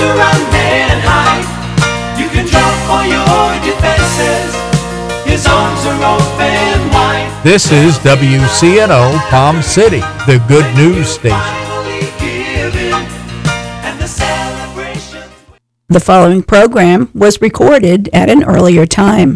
to run and hide. You can drop for your defenses. His arms are open wide. This is WCNO Palm City, the good news station. The following program was recorded at an earlier time.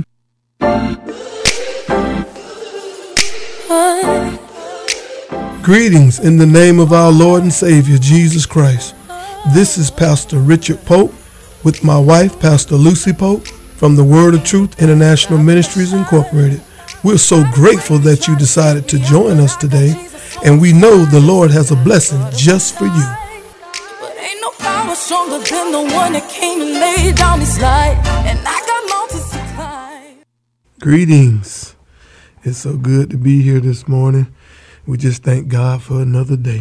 Greetings in the name of our Lord and Savior, Jesus Christ. This is Pastor Richard Pope with my wife, Pastor Lucy Pope, from the Word of Truth International Ministries Incorporated. We're so grateful that you decided to join us today, and we know the Lord has a blessing just for you. But ain't no power stronger than the one that came and laid down his life, and I got mountains to climb. Greetings. It's so good to be here this morning. We just thank God for another day.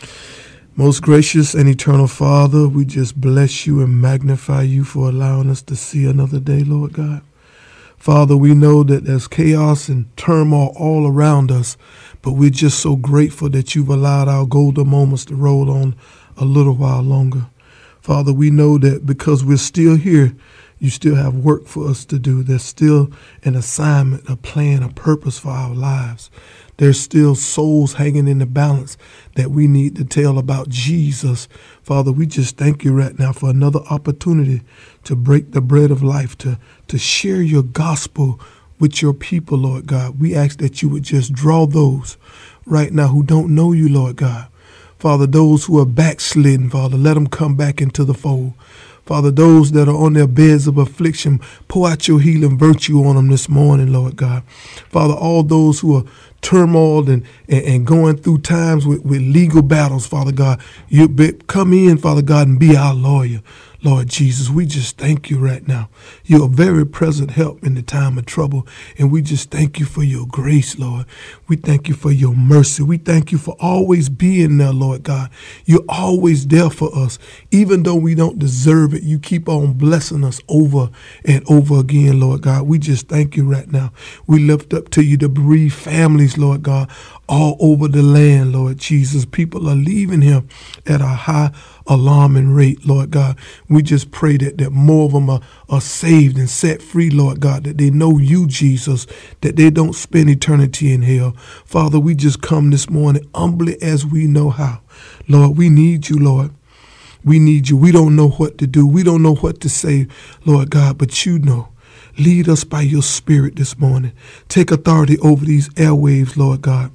Most gracious and eternal Father, we just bless you and magnify you for allowing us to see another day, Lord God. Father, we know that there's chaos and turmoil all around us, but we're just so grateful that you've allowed our golden moments to roll on a little while longer. Father, we know that because we're still here, you still have work for us to do. There's still an assignment, a plan, a purpose for our lives. There's still souls hanging in the balance that we need to tell about Jesus. Father, we just thank you right now for another opportunity to break the bread of life, to share your gospel with your people, Lord God. We ask that you would just draw those right now who don't know you, Lord God. Father, those who are backslidden, Father, let them come back into the fold. Father, those that are on their beds of affliction, pour out your healing virtue on them this morning, Lord God. Father, all those who are turmoiled and going through times with legal battles, Father God, you come in, Father God, and be our lawyer. Lord Jesus, we just thank you right now. You're a very present help in the time of trouble, and we just thank you for your grace, Lord. We thank you for your mercy. We thank you for always being there, Lord God. You're always there for us. Even though we don't deserve it, you keep on blessing us over and over again, Lord God. We just thank you right now. We lift up to you the bereaved families, Lord God, all over the land, Lord Jesus. People are leaving here at a high alarming rate, Lord God. We just pray that more of them are saved and set free, Lord God, that they know you, Jesus, that they don't spend eternity in hell. Father, we just come this morning humbly as we know how. Lord, we need you, Lord. We need you. We don't know what to do. We don't know what to say, Lord God, but you know. Lead us by your spirit this morning. Take authority over these airwaves, Lord God.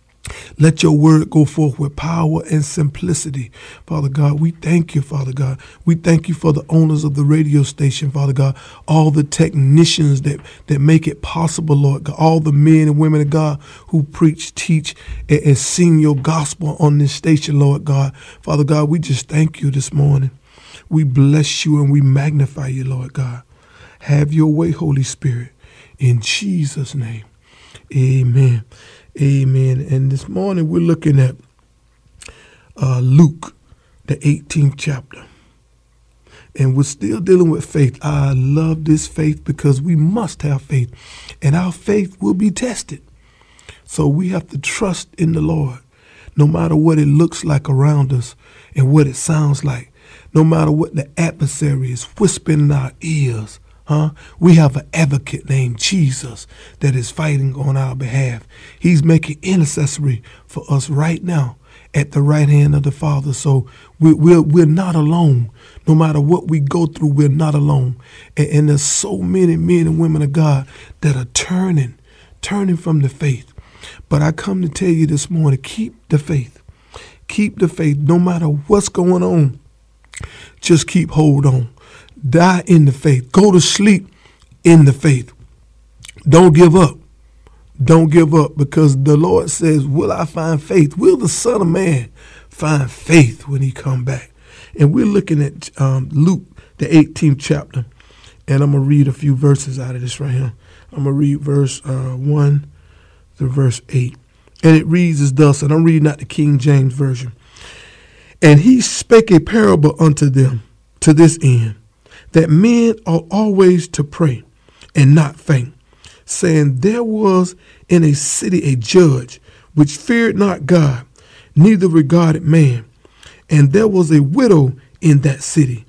Let your word go forth with power and simplicity. Father God, we thank you, Father God. We thank you for the owners of the radio station, Father God, all the technicians that make it possible, Lord God, all the men and women of God who preach, teach, and sing your gospel on this station, Lord God. Father God, we just thank you this morning. We bless you and we magnify you, Lord God. Have your way, Holy Spirit. In Jesus' name, amen. Amen. And this morning we're looking at Luke, the 18th chapter. And we're still dealing with faith. I love this faith because we must have faith. And our faith will be tested. So we have to trust in the Lord, no matter what it looks like around us and what it sounds like, no matter what the adversary is whispering in our ears. We have an advocate named Jesus that is fighting on our behalf. He's making intercessory for us right now at the right hand of the Father. So we're not alone. No matter what we go through, we're not alone. And there's so many men and women of God that are turning from the faith. But I come to tell you this morning, keep the faith. Keep the faith. No matter what's going on, just keep hold on. Die in the faith. Go to sleep in the faith. Don't give up. Don't give up, because the Lord says, will I find faith? Will the Son of Man find faith when he come back? And we're looking at Luke, the 18th chapter. And I'm going to read a few verses out of this right here. I'm going to read verse 1 through verse 8. And it reads as thus, and I'm reading out the King James Version. And he spake a parable unto them to this end, that men ought always to pray and not faint, saying, there was in a city a judge which feared not God, neither regarded man. And there was a widow in that city,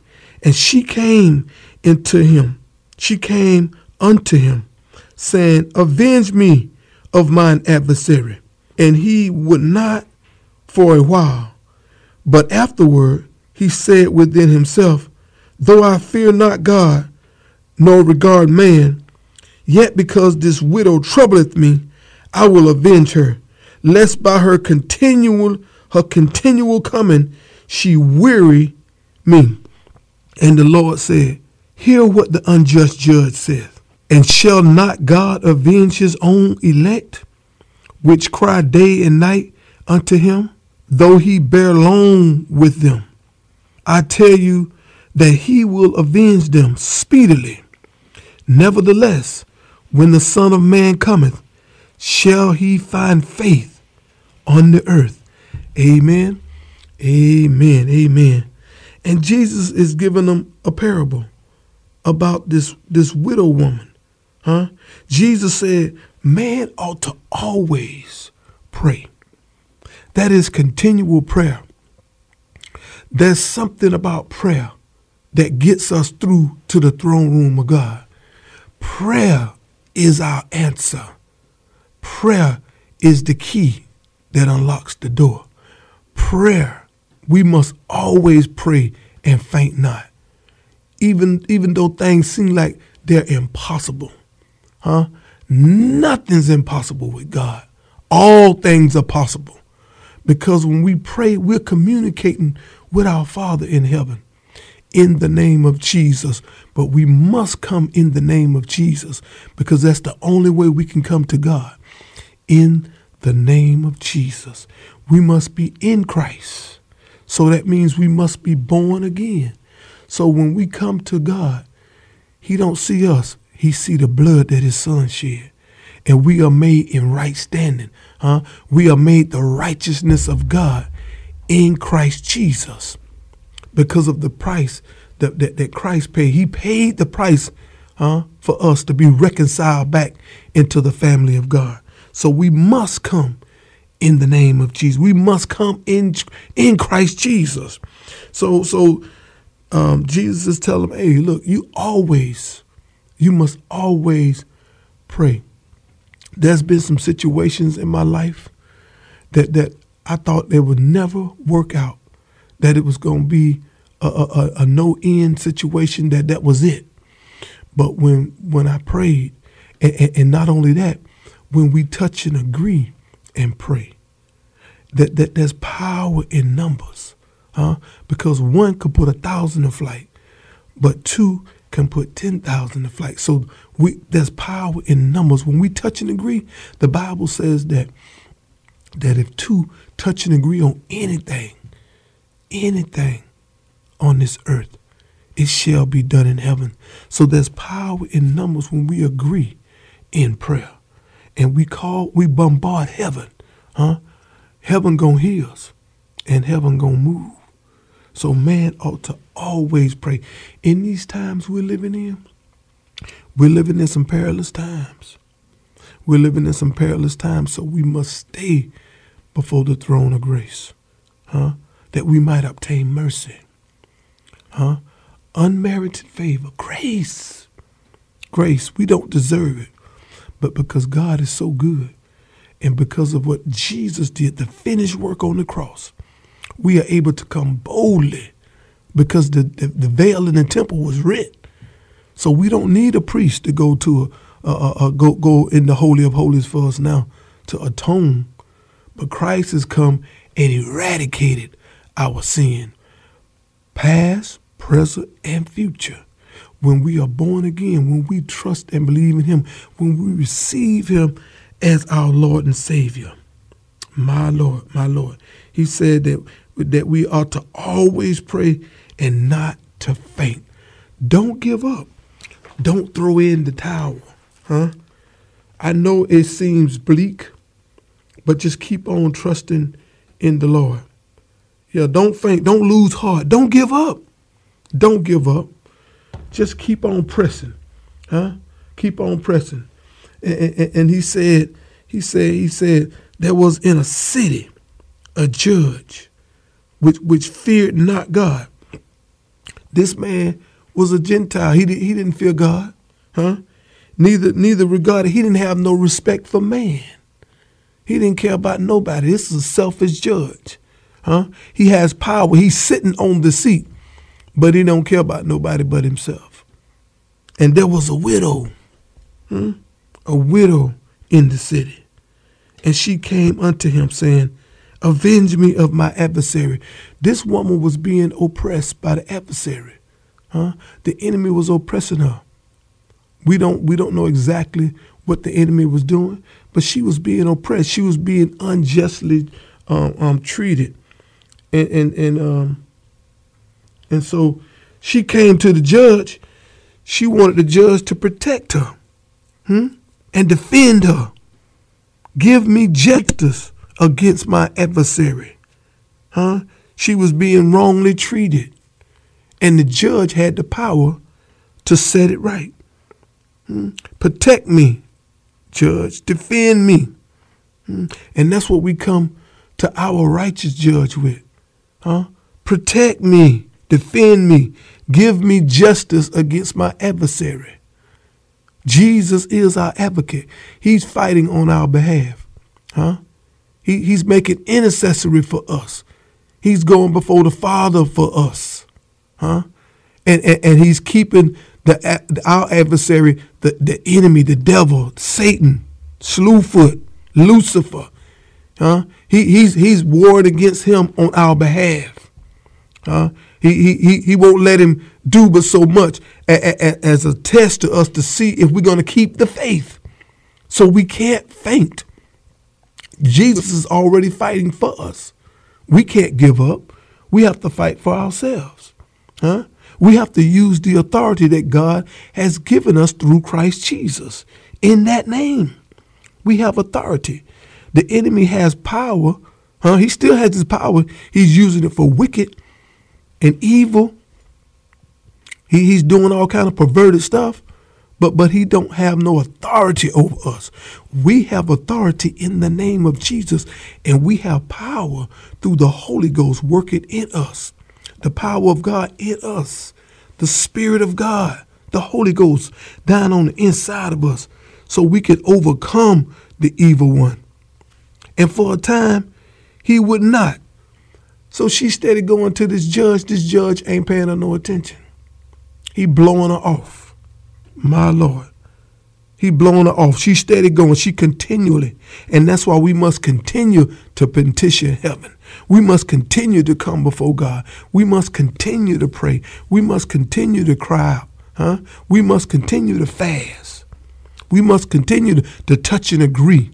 And she came into him. She came unto him, saying, avenge me of mine adversary. And he would not for a while. But afterward he said within himself, though I fear not God, nor regard man, yet because this widow troubleth me, I will avenge her, lest by her continual coming she weary me. And the Lord said, hear what the unjust judge saith. And shall not God avenge his own elect, which cry day and night unto him, though he bear long with them? I tell you that he will avenge them speedily. Nevertheless, when the Son of Man cometh, shall he find faith on the earth? Amen, amen, amen. And Jesus is giving them a parable about this widow woman. Jesus said, man ought to always pray. That is continual prayer. There's something about prayer that gets us through to the throne room of God. Prayer is our answer. Prayer is the key that unlocks the door. Prayer, we must always pray and faint not. Even though things seem like they're impossible. Nothing's impossible with God. All things are possible. Because when we pray, we're communicating with our Father in heaven in the name of Jesus. But we must come in the name of Jesus, because that's the only way we can come to God. In the name of Jesus. We must be in Christ. So that means we must be born again. So when we come to God, he don't see us. He see the blood that his son shed. And we are made in right standing. We are made the righteousness of God in Christ Jesus, because of the price that Christ paid. He paid the price for us to be reconciled back into the family of God. So we must come in the name of Jesus. We must come in Christ Jesus. So Jesus is telling them, hey, look, you must always pray. There's been some situations in my life that I thought they would never work out, that it was going to be a no-end situation, that was it. But when I prayed, and not only that, when we touch and agree and pray, that there's power in numbers, because one could put 1,000 in flight, but two can put 10,000 in flight. So there's power in numbers. When we touch and agree, the Bible says that if two touch and agree on anything on this earth, it shall be done in heaven. So there's power in numbers when we agree in prayer. And we bombard heaven. Heaven gonna hear us, and heaven gonna move. So man ought to always pray. In these times we're living in some perilous times. We're living in some perilous times, so we must stay before the throne of grace, that we might obtain mercy, unmerited favor, grace. We don't deserve it, but because God is so good, and because of what Jesus did, the finished work on the cross, we are able to come boldly, because the veil in the temple was rent. So we don't need a priest to go to go in the Holy of Holies for us now to atone. But Christ has come and eradicated our sin, past, present, and future. When we are born again, when we trust and believe in him, when we receive him as our Lord and Savior. My Lord. He said that we ought to always pray and not to faint. Don't give up. Don't throw in the towel. I know it seems bleak, but just keep on trusting in the Lord. Yeah, don't faint. Don't lose heart. Don't give up. Don't give up. Just keep on pressing. Keep on pressing. And he said, there was in a city a judge which feared not God. This man was a Gentile. He didn't fear God. Huh? Neither regarded. He didn't have no respect for man. He didn't care about nobody. This is a selfish judge. Huh? He has power. He's sitting on the seat, but he don't care about nobody but himself. And there was a widow, a widow in the city. And she came unto him saying, avenge me of my adversary. This woman was being oppressed by the adversary. The enemy was oppressing her. We don't know exactly what the enemy was doing, but she was being oppressed. She was being unjustly treated. And so she came to the judge. She wanted the judge to protect her and defend her. Give me justice against my adversary. She was being wrongly treated. And the judge had the power to set it right. Protect me, judge. Defend me. And that's what we come to our righteous judge with. Protect me. Defend me. Give me justice against my adversary. Jesus is our advocate. He's fighting on our behalf. He's making intercessory for us. He's going before the Father for us. And he's keeping our adversary, the enemy, the devil, Satan, Slewfoot, Lucifer. He's warred against him on our behalf. He won't let him do but so much as a test to us to see if we're going to keep the faith. So we can't faint. Jesus is already fighting for us. We can't give up. We have to fight for ourselves. We have to use the authority that God has given us through Christ Jesus. In that name, we have authority. The enemy has power. He still has his power. He's using it for wicked and evil. He's doing all kind of perverted stuff, but he don't have no authority over us. We have authority in the name of Jesus, and we have power through the Holy Ghost working in us. The power of God in us, the Spirit of God, the Holy Ghost down on the inside of us, so we can overcome the evil one. And for a time, he would not. So she steady going to this judge. This judge ain't paying her no attention. He blowing her off. My Lord. He blowing her off. She steady going. She continually. And that's why we must continue to petition heaven. We must continue to come before God. We must continue to pray. We must continue to cry out. We must continue to fast. We must continue to touch and agree.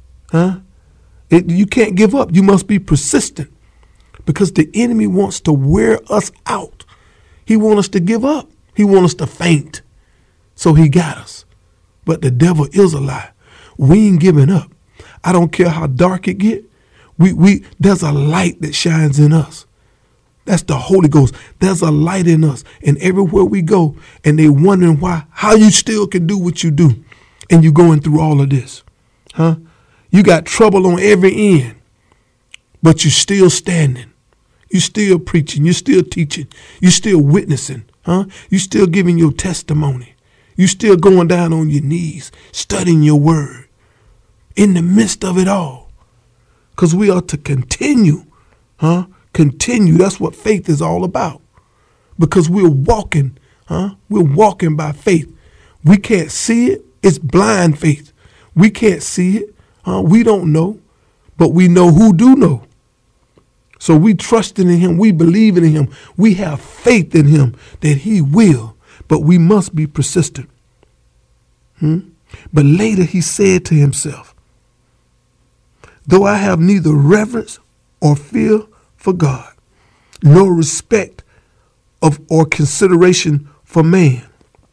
You can't give up. You must be persistent, because the enemy wants to wear us out. He wants us to give up. He wants us to faint. So he got us. But the devil is a lie. We ain't giving up. I don't care how dark it get. There's a light that shines in us. That's the Holy Ghost. There's a light in us. And everywhere we go, and they wondering how you still can do what you do. And you going through all of this. You got trouble on every end, but you still standing. You still preaching. You still teaching. You still witnessing. You still giving your testimony. You still going down on your knees, studying your word in the midst of it all. Because we are to continue. Continue. That's what faith is all about. Because we're walking. We're walking by faith. We can't see it. It's blind faith. We can't see it. We don't know. But we know who do know. So we trusting in him. We believing in him. We have faith in him that he will. But we must be persistent. But later he said to himself, though I have neither reverence or fear for God, nor respect of or consideration for man,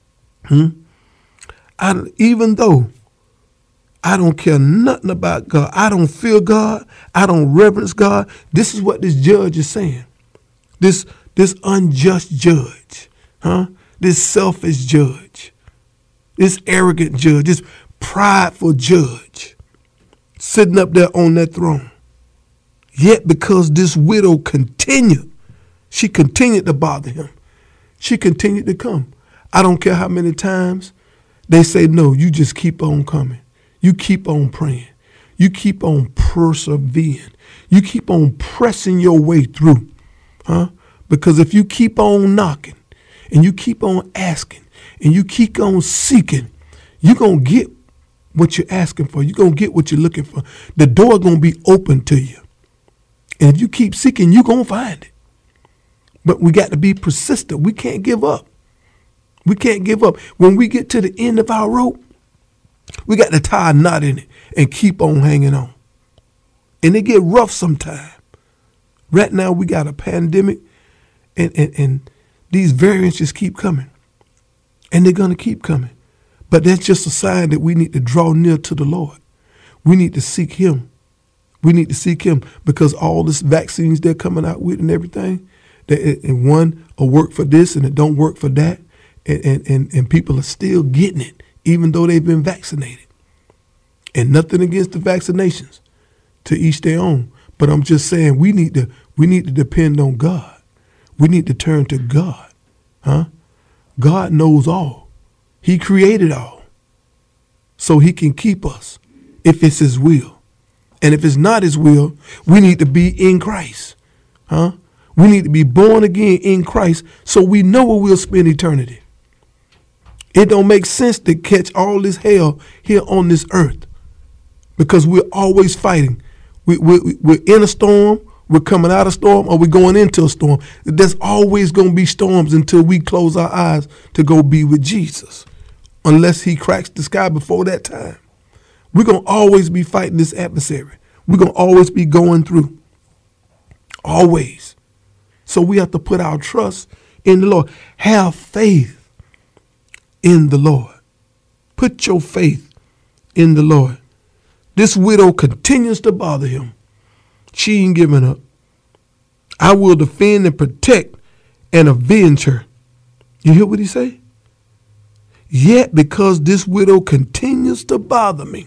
even though I don't care nothing about God, I don't fear God, I don't reverence God. This is what this judge is saying. This unjust judge, this selfish judge, this arrogant judge, this prideful judge sitting up there on that throne. Yet because this widow continued to bother him. She continued to come. I don't care how many times they say no, you just keep on coming. You keep on praying. You keep on persevering. You keep on pressing your way through. Because if you keep on knocking and you keep on asking and you keep on seeking, you're going to get what you're asking for. You're going to get what you're looking for. The door is going to be open to you. And if you keep seeking, you're going to find it. But we got to be persistent. We can't give up. We can't give up. When we get to the end of our rope, we got to tie a knot in it and keep on hanging on. And it get rough sometimes. Right now we got a pandemic and these variants just keep coming. And they're going to keep coming. But that's just a sign that we need to draw near to the Lord. We need to seek him. We need to seek him because all this vaccines they're coming out with and everything, and one will work for this and it don't work for that. And people are still getting it, even though they've been vaccinated. And nothing against the vaccinations, to each their own. But I'm just saying we need to depend on God. We need to turn to God. God knows all. He created all. So he can keep us if it's his will. And if it's not his will, we need to be in Christ. We need to be born again in Christ so we know where we'll spend eternity. It don't make sense to catch all this hell here on this earth because we're always fighting. We're in a storm, we're coming out of a storm, or we're going into a storm. There's always going to be storms until we close our eyes to go be with Jesus, unless he cracks the sky before that time. We're going to always be fighting this adversary. We're going to always be going through. Always. So we have to put our trust in the Lord. Have faith in the Lord. Put your faith in the Lord. This widow continues to bother him. She ain't giving up. I will defend and protect and avenge her. You hear what he say? Yet because this widow continues to bother me,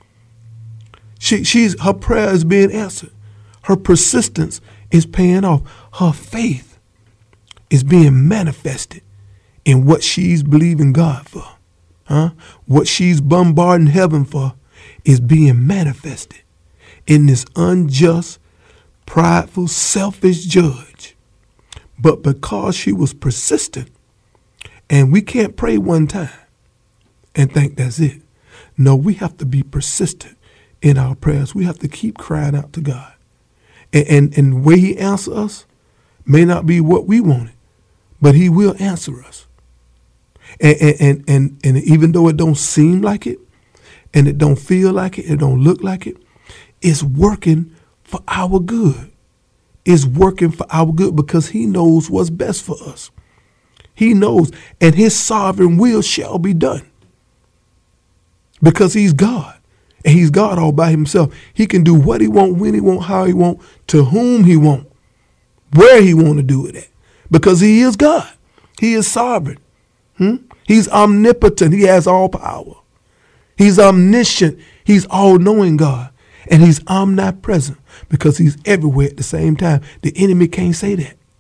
her prayer is being answered. Her persistence is paying off. Her faith is being manifested in what she's believing God for. What she's bombarding heaven for is being manifested in this unjust, prideful, selfish judge. But because she was persistent, and we can't pray one time and think that's it. No, we have to be persistent in our prayers. We have to keep crying out to God. And the way he answers us may not be what we wanted, but he will answer us. And even though it don't seem like it, and it don't feel like it don't look like it, it's working for our good. It's working for our good because he knows what's best for us. He knows, and his sovereign will shall be done. Because he's God, and he's God all by himself. He can do what he want, when he want, how he want, to whom he want, where he want to do it at. Because he is God. He is sovereign. He's omnipotent. He has all power. He's omniscient. He's all-knowing God. And he's omnipresent because he's everywhere at the same time. The enemy can't say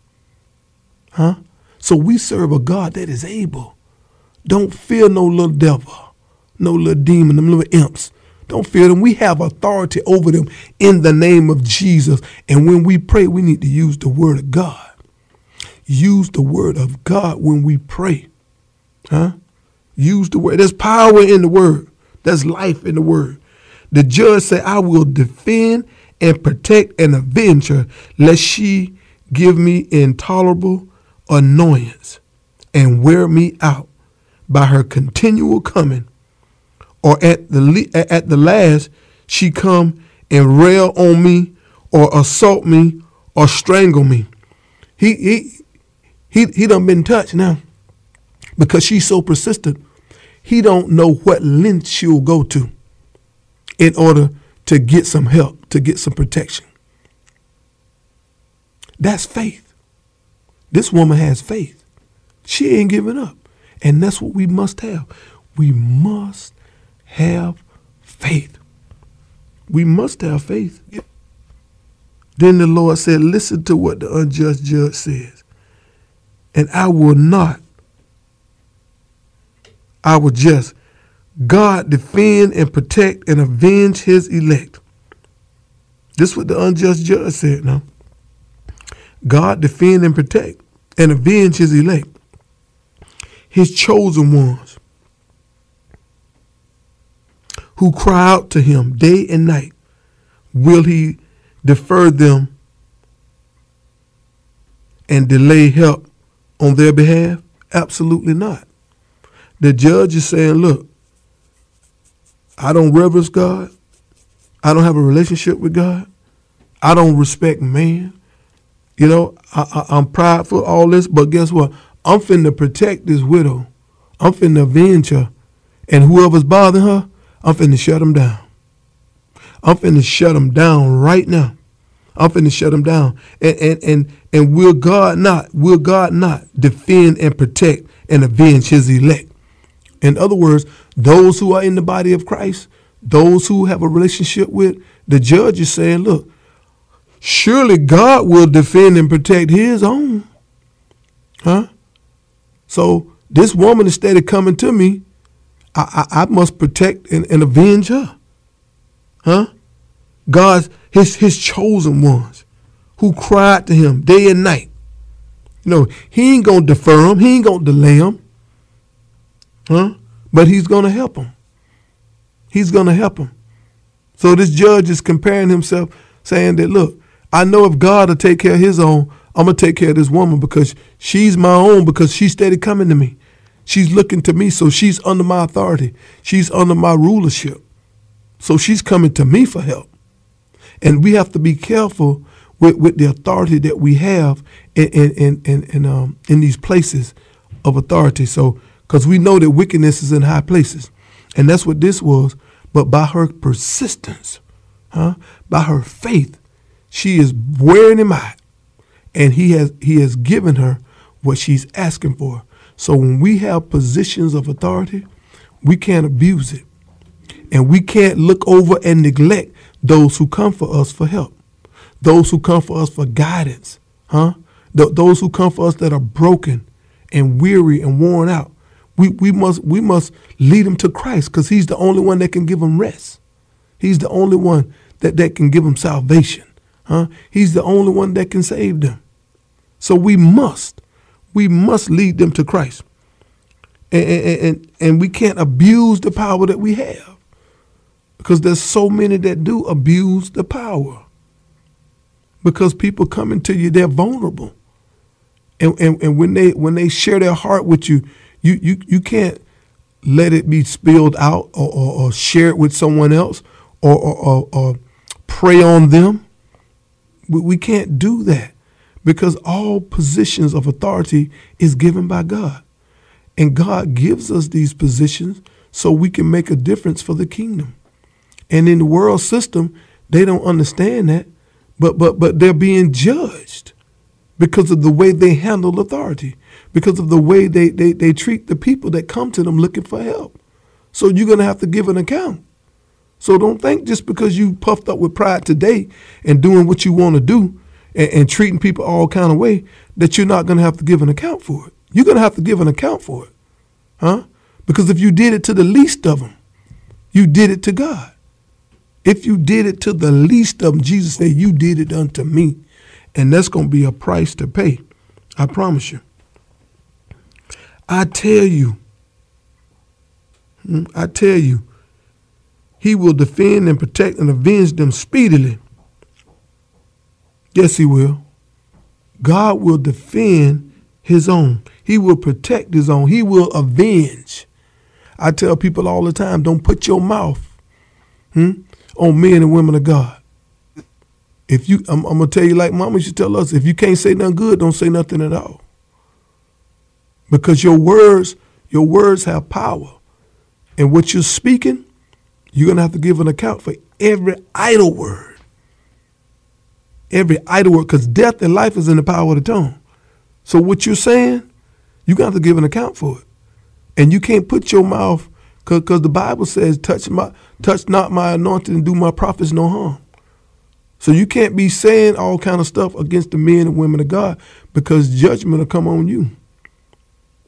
that. So we serve a God that is able. Don't fear no little devil, no little demon, them little imps. Don't fear them. We have authority over them in the name of Jesus. And when we pray, we need to use the word of God. Use the word of God when we pray. Use the word. There's power in the word. There's life in the word. The judge said, I will defend and protect and avenge her, lest she give me intolerable annoyance and wear me out by her continual coming. Or at the last, she come and rail on me or assault me or strangle me. He done been touched now because she's so persistent. He don't know what length she'll go to in order to get some help, to get some protection. That's faith. This woman has faith. She ain't giving up. And that's what we must have. We must have faith. We must have faith. Then the Lord said, listen to what the unjust judge says. and I will not. I will just. God defend and protect and avenge his elect. This is what the unjust judge said now. God defend and protect and avenge his elect, his chosen ones, who cry out to him day and night. Will he defer them and delay help on their behalf? Absolutely not. The judge is saying, look, I don't reverence God. I don't have a relationship with God. I don't respect man. You know, I'm prideful, all this, but guess what? I'm finna protect this widow. I'm finna avenge her. And whoever's bothering her, I'm finna shut them down. I'm finna shut them down right now. I'm finna shut them down. And will God not defend and protect and avenge his elect? In other words, those who are in the body of Christ, those who have a relationship with, the judge is saying, look, surely God will defend and protect his own. Huh? So this woman, instead of coming to me, I must protect and avenge her. Huh? God's his chosen ones who cried to him day and night. You know, he ain't gonna defer them, he ain't gonna delay them. Huh? But he's gonna help them. He's gonna help them. So this judge is comparing himself, saying that, look, I know if God will take care of his own, I'm gonna take care of this woman because she's my own, because she's steady coming to me. She's looking to me, so she's under my authority. She's under my rulership. So she's coming to me for help. And we have to be careful with the authority that we have in these places of authority. So, because we know that wickedness is in high places. And that's what this was. But by her persistence, by her faith, she is wearing him out. And he has given her what she's asking for. So when we have positions of authority, we can't abuse it. And we can't look over and neglect those who come for us for help, those who come for us for guidance, those who come for us that are broken and weary and worn out. We must lead them to Christ, because he's the only one that can give them rest. He's the only one that can give them salvation. He's the only one that can save them. So we must lead them to Christ. And we can't abuse the power that we have, because there's so many that do abuse the power. Because people coming to you, they're vulnerable. And when they share their heart with you, you can't let it be spilled out or share it with someone else or prey on them. We can't do that, because all positions of authority is given by God. And God gives us these positions so we can make a difference for the kingdom. And in the world system, they don't understand that, but they're being judged because of the way they handle authority, because of the way they treat the people that come to them looking for help. So you're going to have to give an account. So don't think just because you puffed up with pride today and doing what you want to do and treating people all kind of way that you're not going to have to give an account for it. You're going to have to give an account for it. Because if you did it to the least of them, you did it to God. If you did it to the least of them, Jesus said, you did it unto me. And that's going to be a price to pay. I promise you. I tell you, he will defend and protect and avenge them speedily. Yes, he will. God will defend his own. He will protect his own. He will avenge. I tell people all the time, don't put your mouth on men and women of God. If you, I'm going to tell you like Mama used to tell us, if you can't say nothing good, don't say nothing at all. Because your words have power. And what you're speaking, you're going to have to give an account for every idle word. Every idle word, because death and life is in the power of the tongue. So what you're saying, you're going to have to give an account for it. And you can't put your mouth, because the Bible says, touch not my anointing and do my prophets no harm. So you can't be saying all kind of stuff against the men and women of God, because judgment will come on you.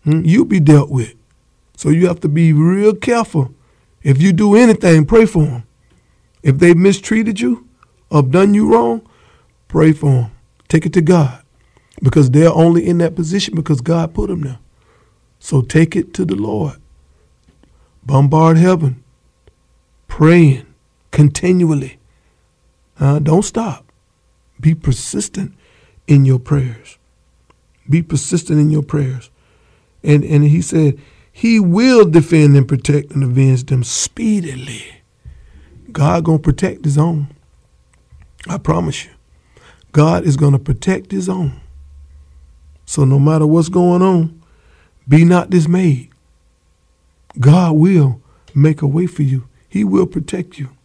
You'll be dealt with. So you have to be real careful. If you do anything, pray for them. If they mistreated you or done you wrong, pray for them. Take it to God, because they're only in that position because God put them there. So take it to the Lord. Bombard heaven, praying continually. Don't stop. Be persistent in your prayers. Be persistent in your prayers. And he said, he will defend and protect and avenge them speedily. God going to protect his own. I promise you. God is going to protect his own. So no matter what's going on, be not dismayed. God will make a way for you. He will protect you.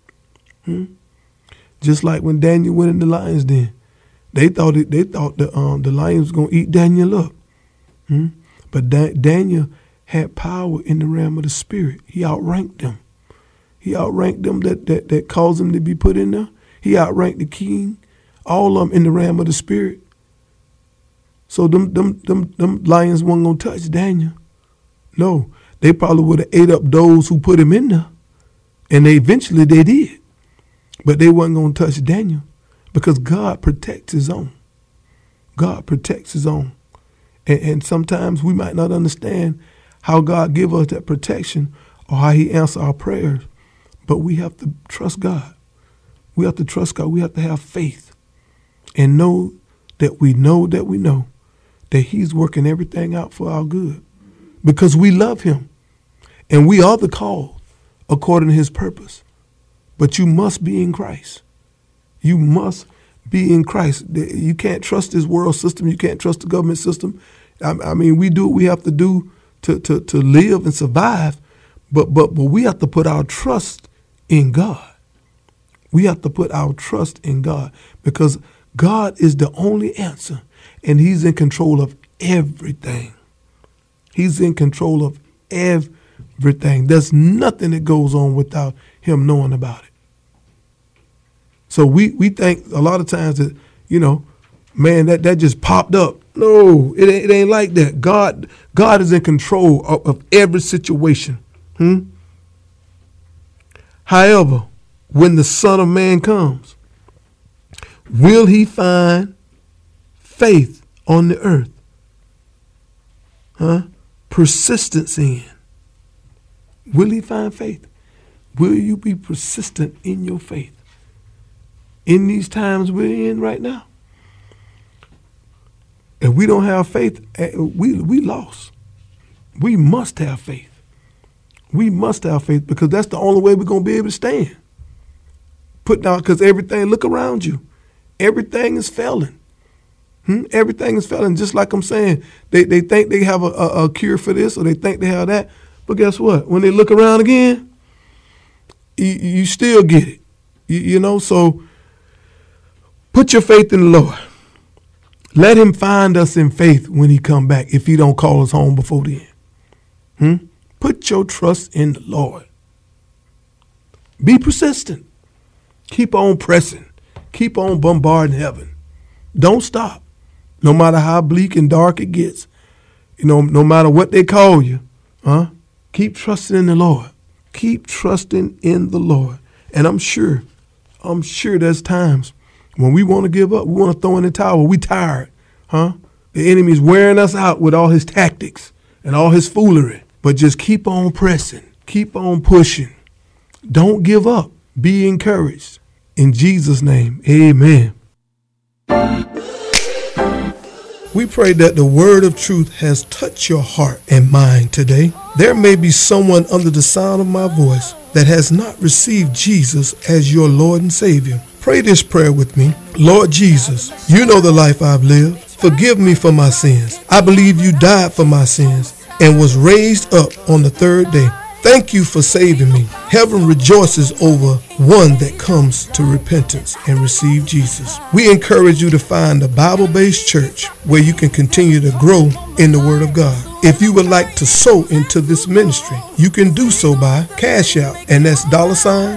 Just like when Daniel went in the lion's den. They thought the lions was going to eat Daniel up. But Daniel had power in the realm of the spirit. He outranked them. He outranked them that caused him to be put in there. He outranked the king, all of them in the realm of the spirit. So them lions weren't going to touch Daniel. No, they probably would have ate up those who put him in there. And eventually they did. But they weren't going to touch Daniel because God protects his own. God protects his own. And sometimes we might not understand how God give us that protection or how he answers our prayers. But we have to trust God. We have to trust God. We have to have faith and know that we know that he's working everything out for our good because we love him and we are the called according to his purpose. But you must be in Christ. You must be in Christ. You can't trust this world system. You can't trust the government system. I mean, we do what we have to do to live and survive, but we have to put our trust in God. We have to put our trust in God because God is the only answer, and he's in control of everything. He's in control of everything. There's nothing that goes on without him knowing about it. So we think a lot of times that, man, that just popped up. No, it ain't like that. God is in control of every situation. However, when the Son of Man comes, will he find faith on the earth? Persistence in. Will he find faith? Will you be persistent in your faith? In these times we're in right now. If we don't have faith, we lost. We must have faith. We must have faith because that's the only way we're going to be able to stand. Put down, because everything, look around you. Everything is failing. Everything is failing. Just like I'm saying, they think they have a cure for this or they think they have that. But guess what? When they look around again, you still get it. So put your faith in the Lord. Let him find us in faith when he come back if he don't call us home before then. Put your trust in the Lord. Be persistent. Keep on pressing. Keep on bombarding heaven. Don't stop. No matter how bleak and dark it gets. No matter what they call you. Keep trusting in the Lord. Keep trusting in the Lord. And I'm sure there's times when we want to give up, we want to throw in the towel, we tired, The enemy's wearing us out with all his tactics and all his foolery. But just keep on pressing, keep on pushing. Don't give up. Be encouraged. In Jesus' name, amen. We pray that the word of truth has touched your heart and mind today. There may be someone under the sound of my voice that has not received Jesus as your Lord and Savior. Pray this prayer with me. Lord Jesus, you know the life I've lived. Forgive me for my sins. I believe you died for my sins and was raised up on the third day. Thank you for saving me. Heaven rejoices over one that comes to repentance and receive Jesus. We encourage you to find a Bible-based church where you can continue to grow in the Word of God. If you would like to sow into this ministry, you can do so by Cash App, and that's $,